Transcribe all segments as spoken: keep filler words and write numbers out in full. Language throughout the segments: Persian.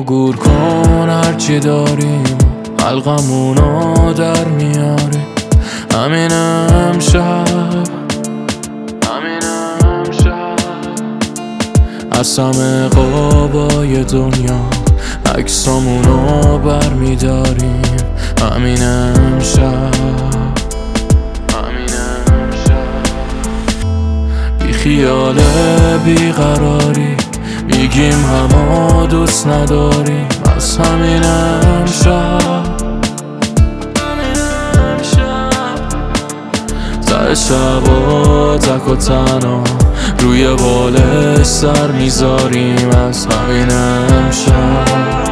گور کن هرچی داریم حلقمونو در میاری. همین امشب همین امشب از همه قابای دنیا عکسامونو بر میداریم. همین امشب همین امشب بی خیال بی قراری میگیم همه دوست نداریم. از همین امشب ته شبا تک و تنها روی بالش سر میذاریم. از همین امشب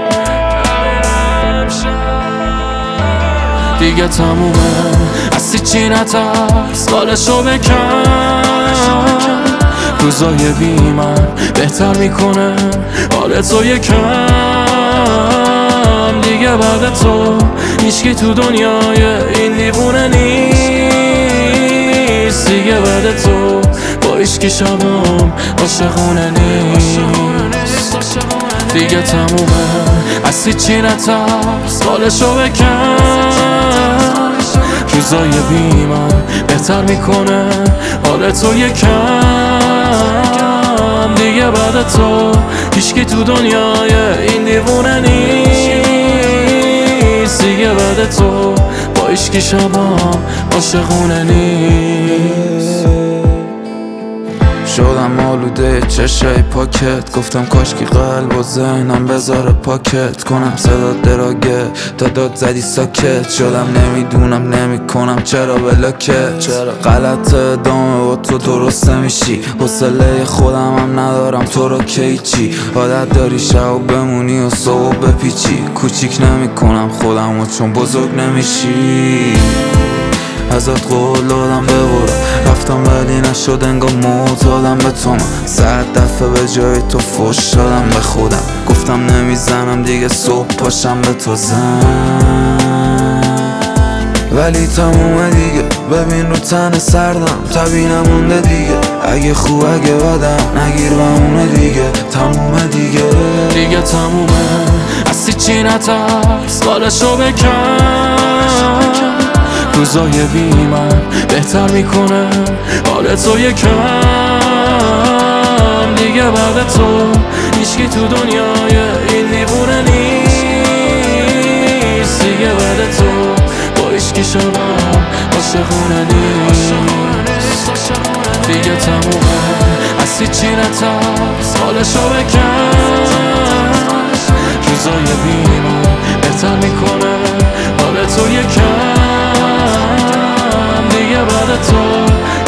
دیگه تمومه، از چی نترس، بالشو بکن. روزای بی من بهتر میکنه حالتو یکم. دیگه بعد تو هیچکی تو دنیای این دیوونه نیست. دیگه بعد تو با هیچکی شبام عاشقونه نیست. دیگه تمومه، از چی نترس، بالشو بکن. روزای بی من بهتر میکنه حالتو یکم. دیگه بعد تو هیچکی تو دنیای این دیوونه نیست. دیگه بعد تو با هیچکی شبام عاشقونه نیست. شدم آلوده چشای پاکت، گفتم کاشکی قلب و ذهنم بذاره پاکت کنم. صدا دراگه تا داد زدی ساکت شدم. نمیدونم نمیکنم چرا بلاکت. چرا غلط ادامه با تو درست نمیشی. حوصله خودم هم ندارم تو رو کی چی. عادت داری شب بمونی و صبح بپیچی. کوچیک نمیکنم خودم و چون بزرگ نمیشی. ازت قول دادم ببرم رفتم ولی نشد انگار معتادم به تو. من صد دفعه به جای تو فوش دادم به خودم. گفتم نمیزنم دیگه صبح پاشم به تو زن. ولی تمومه دیگه، ببین رو تن سردم طبیعی نمونده دیگه. اگه خوب اگه بدم نگیر بمونه دیگه. تمومه دیگه دیگه تمومه، از چی نترس، بالشو بکن. روزای بی من بهتر میکنه حالتو یکم. دیگه بعد تو هیچکی تو دنیای این دیوونه نیست. دیگه بعد تو با هیچکی شبام عاشقونه نیست. دیگه تمومه، از چی نترس، بالشو بکن. روزای بی من بهتر میکنه حالتو یکم. دیگه بعد تو